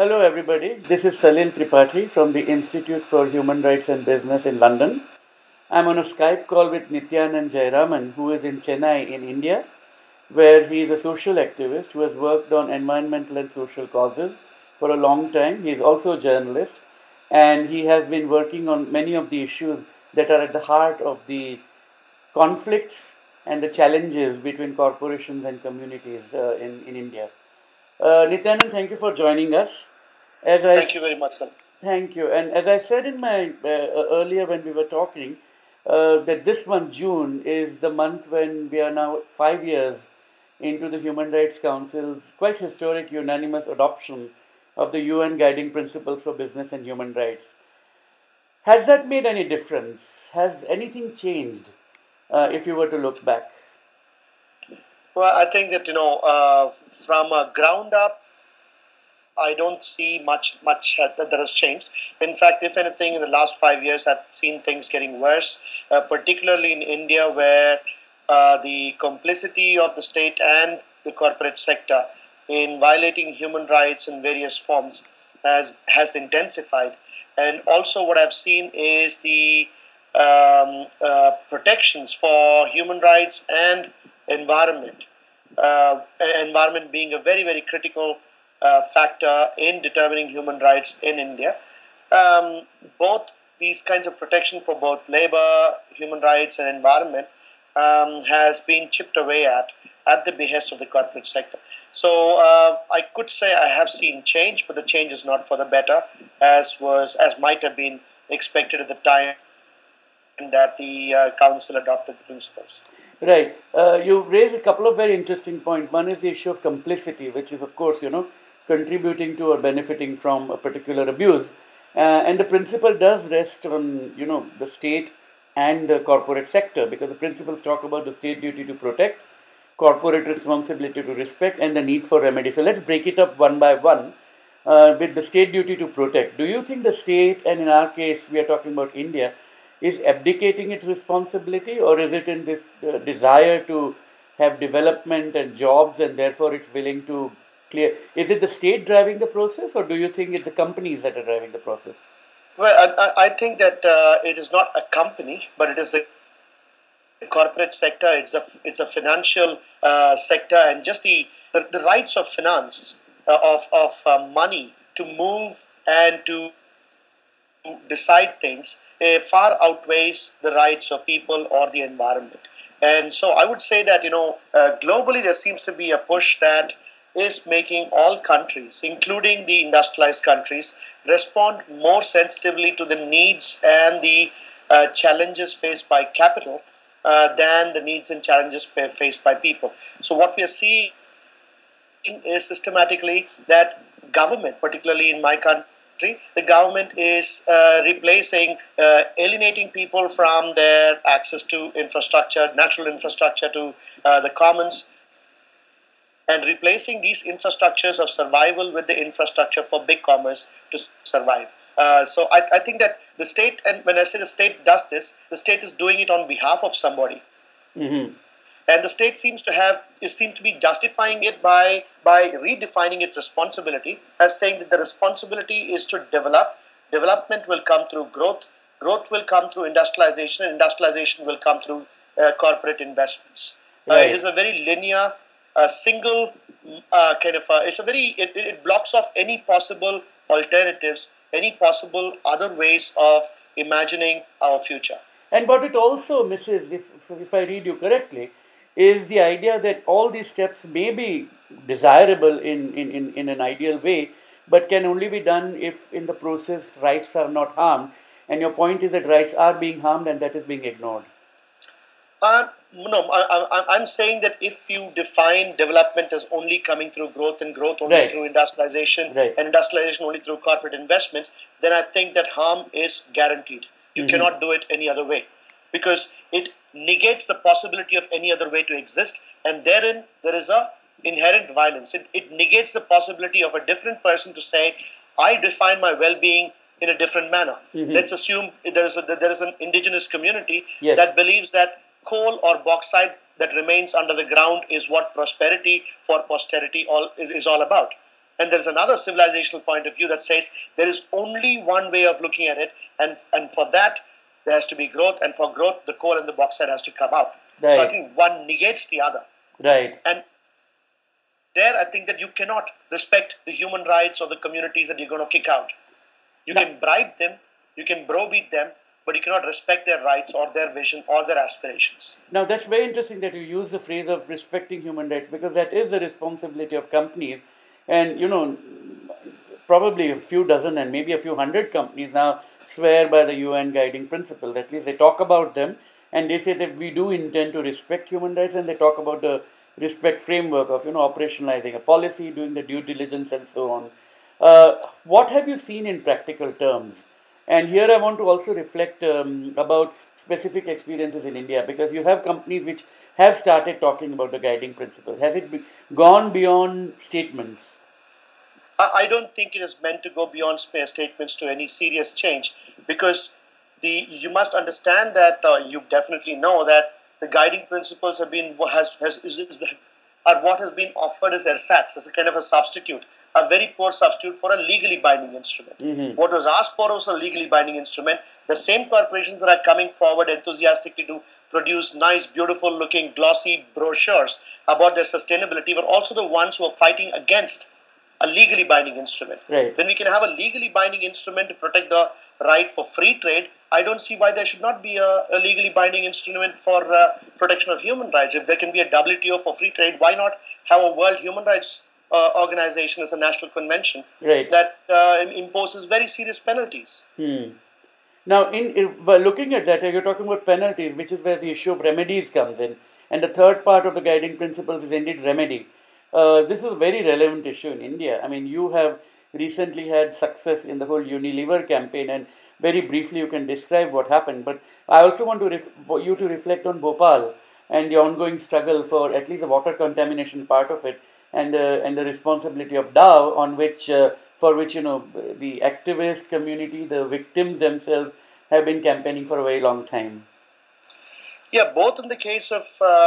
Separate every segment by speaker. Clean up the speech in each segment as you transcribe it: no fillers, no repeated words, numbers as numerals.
Speaker 1: Hello, everybody. This is Salil Tripathi from the Institute for Human Rights and Business in London. I'm on a Skype call with Nityanand Jayaraman, who is in Chennai, in India, where he is a social activist who has worked on environmental and social causes for a long time. He is also a journalist, and he has been working on many of the issues that are at the heart of the conflicts and the challenges between corporations and communities in India. Nityanand, thank you for joining us. As I
Speaker 2: Thank you very much, sir.
Speaker 1: Thank you. And as I said in my earlier when we were talking, that this month, June, is the month when we are now 5 years into the Human Rights Council's quite historic unanimous adoption of the UN Guiding Principles for Business and Human Rights. Has that made any difference? Has anything changed if you were to look back?
Speaker 2: Well, I think that from a ground up, I don't see much that has changed. In fact, if anything, in the last 5 years, I've seen things getting worse, particularly in India, where the complicity of the state and the corporate sector in violating human rights in various forms has intensified. And also, what I've seen is the protections for human rights and environment. Environment being a very critical factor in determining human rights in India. Both these kinds of protection for both labor, human rights, and environment has been chipped away at the behest of the corporate sector. So I could say I have seen change, but the change is not for the better, as might have been expected at the time that the council adopted the principles.
Speaker 1: Right. You raised a couple of very interesting points. One is the issue of complicity, which is, of course, contributing to or benefiting from a particular abuse. And the principle does rest on, the state and the corporate sector, because the principles talk about the state duty to protect, corporate responsibility to respect, and the need for remedy. So let's break it up one by one. With the state duty to protect, do you think the state, and in our case, we are talking about India, is abdicating its responsibility, or is it in this desire to have development and jobs, and therefore it's willing to clear? Is it the state driving the process, or do you think it's the companies that are driving the process?
Speaker 2: Well, I think that it is not a company, but it is the corporate sector. It's a financial sector, and just the rights of finance of money to move and to decide things far outweighs the rights of people or the environment. And so I would say that globally there seems to be a push that is making all countries, including the industrialized countries, respond more sensitively to the needs and the challenges faced by capital than the needs and challenges faced by people. So what we are seeing is systematically that government, particularly in my country, the government is replacing, alienating people from their access to infrastructure, natural infrastructure, to the commons, and replacing these infrastructures of survival with the infrastructure for big commerce to survive. So I think that the state, and when I say the state does this, the state is doing it on behalf of somebody.
Speaker 1: Mm-hmm.
Speaker 2: And the state seems to be justifying it by redefining its responsibility as saying that the responsibility is to develop. Development will come through growth. Growth will come through industrialization, and industrialization will come through corporate investments. It is a very linear, single kind of. It blocks off any possible alternatives, any possible other ways of imagining our future.
Speaker 1: And what it also misses, if I read you correctly, is the idea that all these steps may be desirable in an ideal way, but can only be done if in the process rights are not harmed. And your point is that rights are being harmed and that is being ignored.
Speaker 2: No, I'm saying that if you define development as only coming through growth, and growth only
Speaker 1: Right.
Speaker 2: through industrialization,
Speaker 1: Right.
Speaker 2: and industrialization only through corporate investments, then I think that harm is guaranteed. You cannot do it any other way, because it negates the possibility of any other way to exist, and therein there is a inherent violence. It negates the possibility of a different person to say, I define my well-being in a different manner. Let's assume there is an indigenous community
Speaker 1: Yes.
Speaker 2: that believes that coal or bauxite that remains under the ground is what prosperity for posterity is all about. And there's another civilizational point of view that says there is only one way of looking at it, and for that there has to be growth, and for growth the coal and the bauxite has to come out.
Speaker 1: Right.
Speaker 2: So I think one negates the other.
Speaker 1: Right.
Speaker 2: And there I think that you cannot respect the human rights of the communities that you're going to kick out. You can bribe them, you can browbeat them, but you cannot respect their rights or their vision or their aspirations.
Speaker 1: Now, that's very interesting that you use the phrase of respecting human rights, because that is the responsibility of companies. And, probably a few dozen and maybe a few hundred companies now swear by the UN guiding principles. At least they talk about them, and they say that we do intend to respect human rights, and they talk about the respect framework of, operationalizing a policy, doing the due diligence, and so on. What have you seen in practical terms? And here I want to also reflect about specific experiences in India, because you have companies which have started talking about the guiding principles. Has it gone beyond statements?
Speaker 2: I don't think it is meant to go beyond statements to any serious change, because you must understand that you definitely know that the guiding principles have been are what has been offered as ersatz, as a kind of a substitute, a very poor substitute for a legally binding instrument.
Speaker 1: Mm-hmm.
Speaker 2: What was asked for was a legally binding instrument. The same corporations that are coming forward enthusiastically to produce nice, beautiful looking, glossy brochures about their sustainability were also the ones who are fighting against a legally binding instrument.
Speaker 1: Right.
Speaker 2: When we can have a legally binding instrument to protect the right for free trade, I don't see why there should not be a legally binding instrument for protection of human rights. If there can be a WTO for free trade, why not have a World Human Rights Organization as a national convention that imposes very serious penalties?
Speaker 1: Now, by looking at that, you're talking about penalties, which is where the issue of remedies comes in. And the third part of the guiding principles is indeed remedy. This is a very relevant issue in India. I mean, you have recently had success in the whole Unilever campaign, and very briefly you can describe what happened. But I also want you to reflect on Bhopal and the ongoing struggle for at least the water contamination part of it, and the responsibility of Dow, on which for which the activist community, the victims themselves, have been campaigning for a very long time.
Speaker 2: Yeah, both in the case of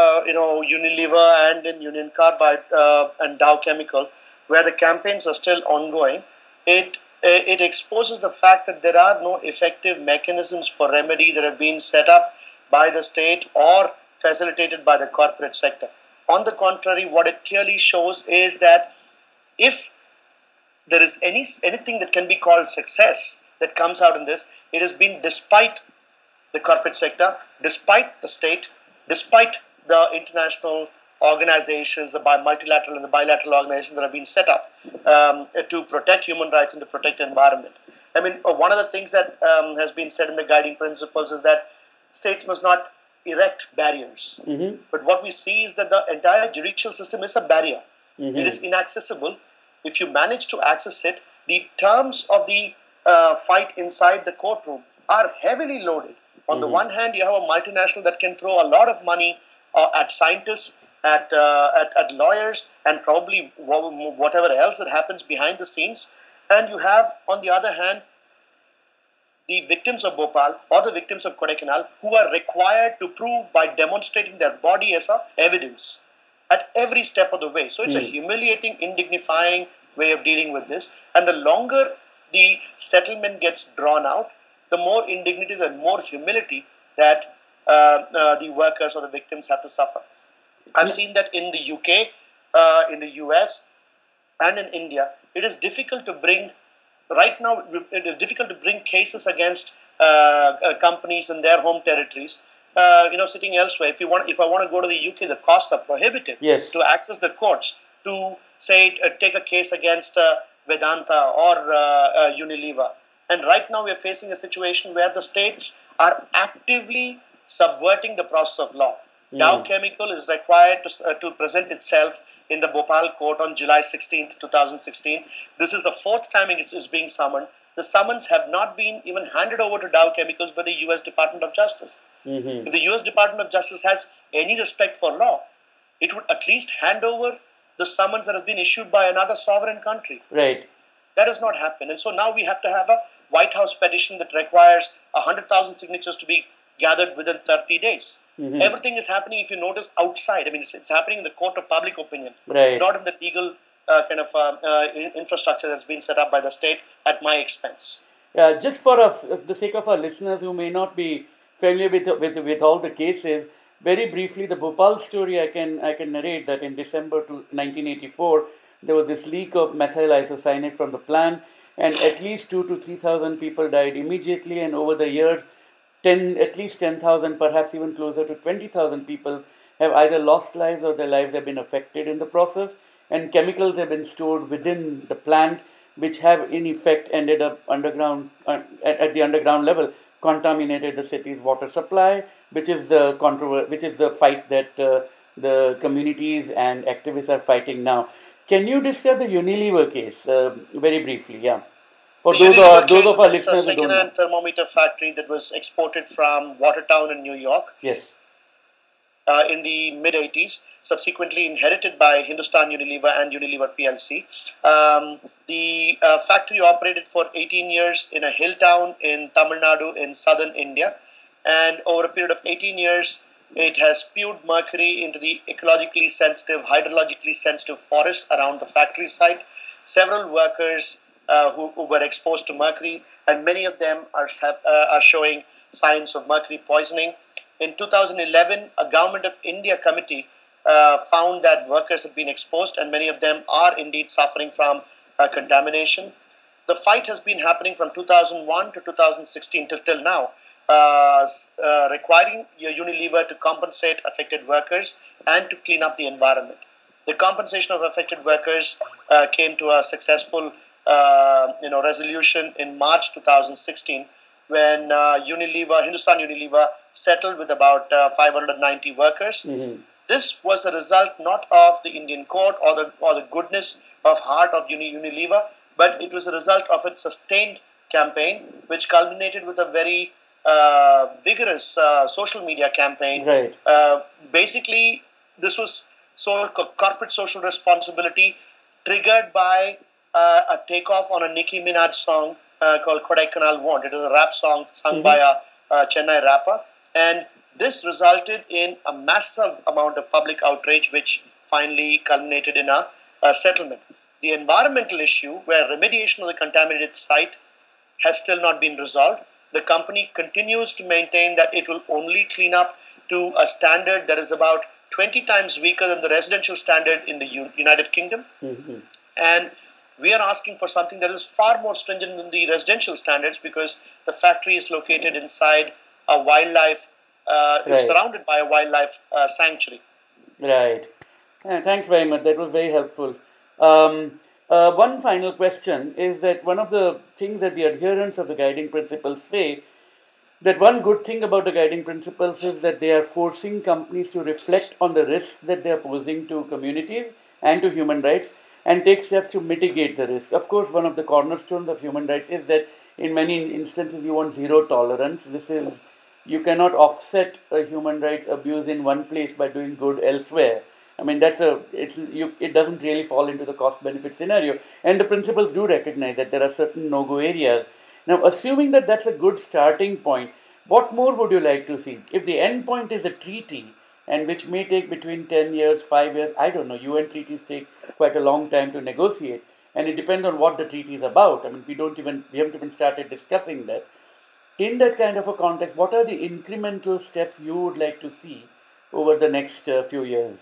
Speaker 2: Unilever and in Union Carbide and Dow Chemical, where the campaigns are still ongoing, it exposes the fact that there are no effective mechanisms for remedy that have been set up by the state or facilitated by the corporate sector. On the contrary, what it clearly shows is that if there is anything that can be called success that comes out in this, it has been despite the corporate sector, despite the state, despite the international organizations, the multilateral and the bilateral organizations that have been set up to protect human rights and to protect the environment. I mean, one of the things that has been said in the guiding principles is that states must not erect barriers.
Speaker 1: Mm-hmm.
Speaker 2: But what we see is that the entire judicial system is a barrier.
Speaker 1: Mm-hmm.
Speaker 2: It is inaccessible. If you manage to access it, the terms of the fight inside the courtroom are heavily loaded. On the one hand, you have a multinational that can throw a lot of money at scientists, at lawyers, and probably whatever else that happens behind the scenes. And you have, on the other hand, the victims of Bhopal or the victims of Kodaikanal, who are required to prove by demonstrating their body as evidence at every step of the way. So it's a humiliating, indignifying way of dealing with this. And the longer the settlement gets drawn out, the more indignity, the more humility that the workers or the victims have to suffer. I've seen that in the UK, in the US, and in India. It is difficult to bring, right now, it is difficult to bring cases against companies in their home territories. Sitting elsewhere. If I want to go to the UK, the costs are prohibitive to access the courts to say take a case against Vedanta or Unilever. And right now we are facing a situation where the states are actively subverting the process of law. Dow Chemical is required to present itself in the Bhopal court on July 16th, 2016. This is the fourth time it is being summoned. The summons have not been even handed over to Dow Chemicals by the US Department of Justice. If the US Department of Justice has any respect for law, it would at least hand over the summons that has been issued by another sovereign country.
Speaker 1: Right.
Speaker 2: That has not happened. And so now we have to have a White House petition that requires 100,000 signatures to be gathered within 30 days. Everything is happening, if you notice, outside. I mean, it's happening in the court of public opinion, not in the legal infrastructure that's been set up by the state at my expense.
Speaker 1: Just for us, the sake of our listeners who may not be familiar with all the cases, very briefly, the Bhopal story I can narrate that in December 1984 there was this leak of methyl isocyanate from the plant, and at least 2 to 3,000 people died immediately, and over the years, at least 10,000, perhaps even closer to 20,000 people have either lost lives or their lives have been affected in the process, and chemicals have been stored within the plant, which have in effect ended up underground at the underground level, contaminated the city's water supply, which is the fight that the communities and activists are fighting now. Can you describe the Unilever case very briefly? Yeah, for
Speaker 2: The Unilever
Speaker 1: those
Speaker 2: case
Speaker 1: of
Speaker 2: is
Speaker 1: our
Speaker 2: it's a
Speaker 1: listeners who don't know.
Speaker 2: second-hand thermometer factory that was exported from Watertown in New York
Speaker 1: Yes.
Speaker 2: in the mid 80s, subsequently inherited by Hindustan Unilever and Unilever PLC. The factory operated for 18 years in a hill town in Tamil Nadu in southern India, and over a period of 18 years, it has spewed mercury into the ecologically sensitive, hydrologically sensitive forests around the factory site. Several workers who were exposed to mercury, and many of them are showing signs of mercury poisoning. In 2011, a Government of India committee found that workers had been exposed, and many of them are indeed suffering from contamination. The fight has been happening from 2001 to 2016 till now, requiring Unilever to compensate affected workers and to clean up the environment. The compensation of affected workers came to a successful resolution in March 2016 when Hindustan Unilever settled with about 590 workers.
Speaker 1: Mm-hmm.
Speaker 2: This was a result not of the Indian court or the goodness of heart of Unilever, but it was a result of its sustained campaign, which culminated with a very vigorous social media campaign.
Speaker 1: Right.
Speaker 2: Basically, this was corporate social responsibility triggered by a takeoff on a Nicki Minaj song called Kodaikanal Want. It is a rap song sung by a Chennai rapper, and this resulted in a massive amount of public outrage, which finally culminated in a settlement. The environmental issue, where remediation of the contaminated site has still not been resolved, the company continues to maintain that it will only clean up to a standard that is about 20 times weaker than the residential standard in the United Kingdom.
Speaker 1: Mm-hmm.
Speaker 2: And we are asking for something that is far more stringent than the residential standards, because the factory is located inside a wildlife, it's surrounded by a wildlife sanctuary.
Speaker 1: Right. Thanks very much. That was very helpful. One final question is that one of the things that the adherents of the guiding principles say, that one good thing about the guiding principles is that they are forcing companies to reflect on the risks that they are posing to communities and to human rights and take steps to mitigate the risk. Of course, one of the cornerstones of human rights is that in many instances you want zero tolerance. You cannot offset a human rights abuse in one place by doing good elsewhere. I mean, it doesn't really fall into the cost-benefit scenario. And the principles do recognize that there are certain no-go areas. Now, assuming that that's a good starting point, what more would you like to see? If the end point is a treaty, and which may take between 10 years, 5 years, I don't know, UN treaties take quite a long time to negotiate. And it depends on what the treaty is about. I mean, we haven't even started discussing that. In that kind of a context, what are the incremental steps you would like to see over the next few years?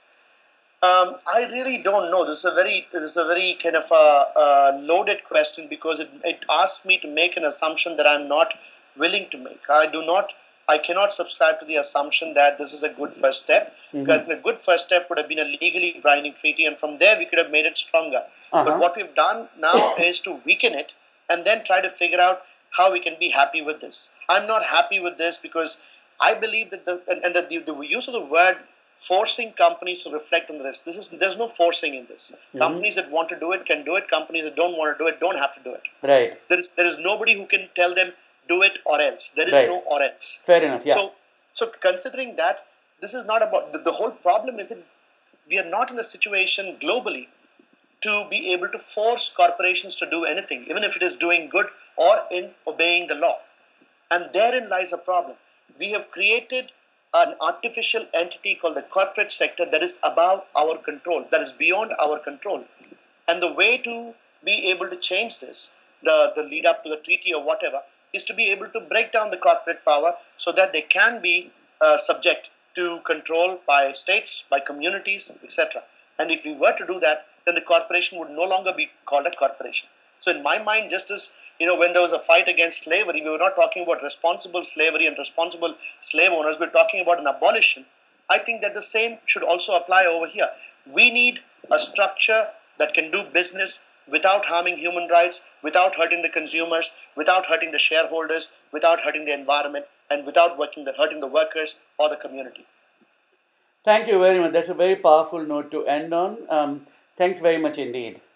Speaker 2: I really don't know. This is a very kind of a loaded question, because it asks me to make an assumption that I'm not willing to make. I cannot subscribe to the assumption that this is a good first step, because the good first step would have been a legally binding treaty, and from there we could have made it stronger. But what we've done now is to weaken it and then try to figure out how we can be happy with this. I'm not happy with this because I believe that the use of the word forcing companies to reflect on the risk. There's no forcing in this. Companies that want to do it can do it. Companies that don't want to do it don't have to do it.
Speaker 1: Right.
Speaker 2: There is nobody who can tell them do it or else. There is no or else.
Speaker 1: Fair enough. Yeah.
Speaker 2: So considering that, this is not about the whole problem is that we are not in a situation globally to be able to force corporations to do anything, even if it is doing good or in obeying the law. And therein lies a problem. We have created an artificial entity called the corporate sector that is above our control, that is beyond our control. And the way to be able to change this, the lead up to the treaty or whatever, is to be able to break down the corporate power so that they can be subject to control by states, by communities, etc. And if we were to do that, then the corporation would no longer be called a corporation. So in my mind, just as when there was a fight against slavery, we were not talking about responsible slavery and responsible slave owners. We're talking about an abolition. I think that the same should also apply over here. We need a structure that can do business without harming human rights, without hurting the consumers, without hurting the shareholders, without hurting the environment, and without hurting the workers or the community.
Speaker 1: Thank you very much. That's a very powerful note to end on. Thanks very much indeed.